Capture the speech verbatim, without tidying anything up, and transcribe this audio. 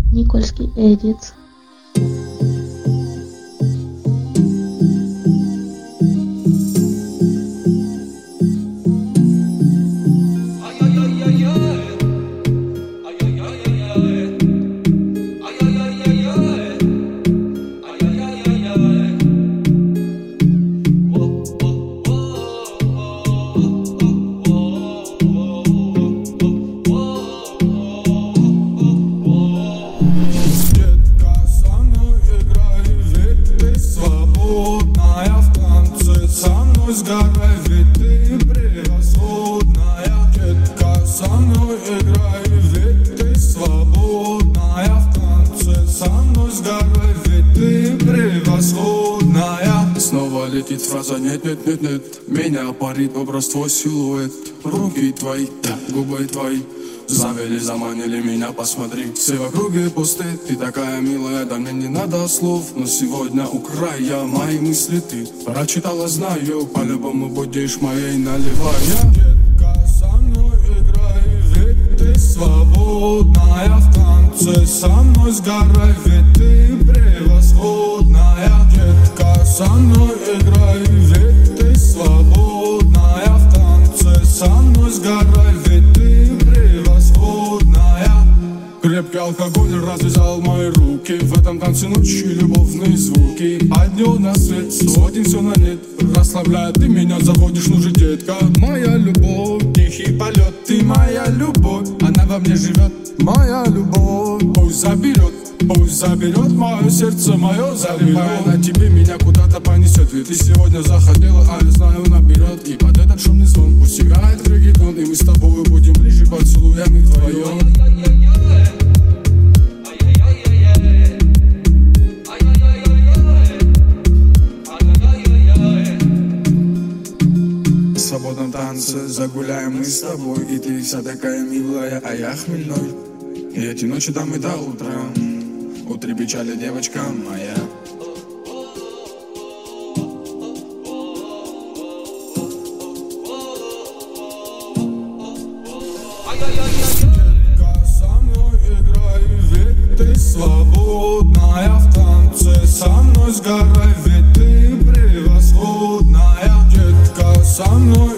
Никольский Эдит. Сгорай, ведь ты превосходная. Детка, со мной играй, ведь ты свободная. В танце со мной сгорай, ведь ты превосходная. Снова летит фраза нет, нет, нет, нет. Меня парит образ твой силуэт. Руки твои, да, губы твои завели, заманили меня, посмотри. Все в округе пусты, ты такая милая, да мне не надо слов. Но сегодня у края мои мысли ты прочитала, знаю, по-любому будешь моей, наливая. Детка, со мной играй, ведь ты свободная. В танце со мной сгорай, ведь ты превосходная. Детка, со мной играй, ведь ты свободная. В танце со мной сгорай, ведь ты крепкий алкоголь развязал мои руки. В этом танце ночи любовные звуки. А днем на свет сводим все на нет. Расслабляет, ты меня заводишь, ну же, детка. Моя любовь, тихий полет. Ты моя любовь, она во мне живет. Моя любовь, пусть заберет, пусть заберет мое сердце, мое заберет. На тебе меня куда-то понесет. Ведь ты сегодня захотела, а я знаю наперед. И под этот шумный звон пусть играет реггетон. И мы с тобой будем ближе поцелуями вдвоем. В свободном танце загуляем мы с тобой. И ты вся такая милая, а я хмельной. И эти ночи там и до утра. Утри печали, девочка моя. Детка, со мной играй, ведь ты свободная. В танце со мной сгорай, ведь ты превосходная. Детка, со мной